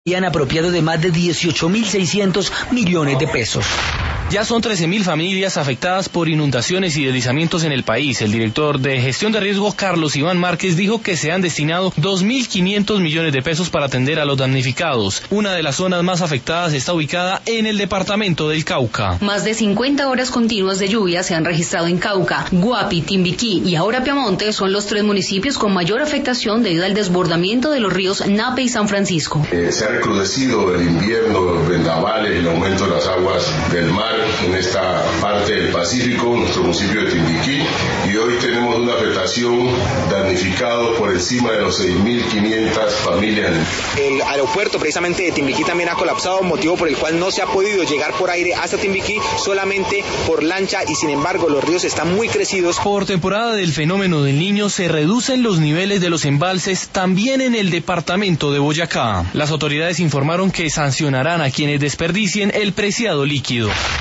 han apropiado de más de 18.600 millones de pesos. Ya son 13.000 familias afectadas por inundaciones y deslizamientos en el país. El director de Gestión de Riesgos, Carlos Iván Márquez, dijo que se han destinado 2.500 millones de pesos para atender a los damnificados. Una de las zonas más afectadas está ubicada en el departamento del Cauca. Más de 50 horas continuas de lluvia se han registrado en Cauca, Guapi, Timbiquí y ahora Piamonte son los 3 municipios con mayor afectación debido al desbordamiento de los ríos Nape y San Francisco. Se ha recrudecido el invierno, los vendavales, el aumento de las aguas del mar en esta parte del Pacífico, nuestro municipio de Timbiquí, y hoy tenemos una afectación damnificado por encima de los 6.500 familias. El aeropuerto precisamente de Timbiquí también ha colapsado, motivo por el cual no se ha podido llegar por aire hasta Timbiquí, solamente por lancha, y sin embargo los ríos están muy crecidos. Por temporada del fenómeno del Niño se reducen los niveles de los embalses también en el departamento de Boyacá. Las autoridades informaron que sancionarán a quienes desperdicien el preciado líquido.